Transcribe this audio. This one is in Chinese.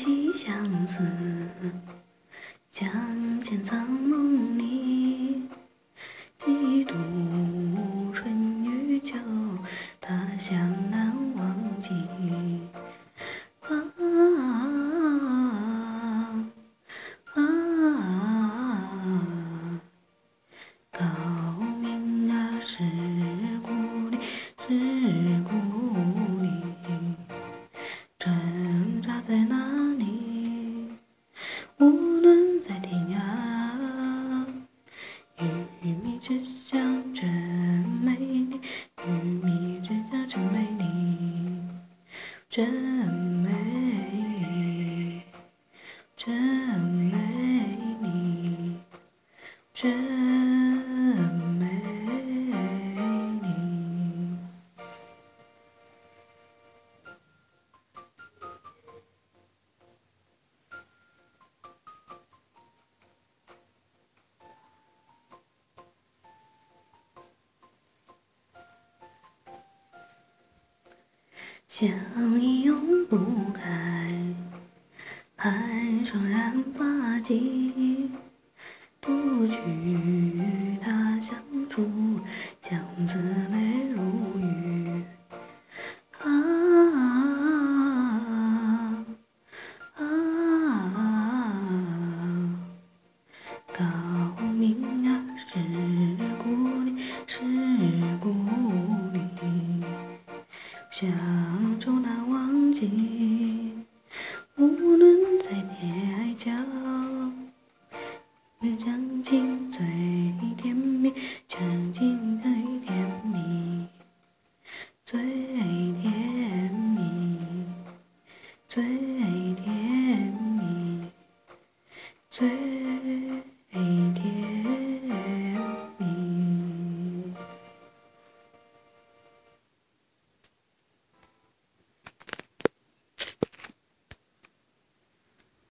起相思，将潜藏梦里，几度春与秋，他乡难忘记。高明啊，是故里，是故里，挣扎在哪里？无论在天涯，与你之乡真美丽，与你之乡真美丽，真美丽，真美丽，真美丽。相依永不开，寒霜染发髻，独居他乡处，相思泪如雨。高明啊，是故里，是故里，乡愁难忘记。无论在天涯角，相亲最甜蜜，相亲最甜蜜，最甜蜜，最。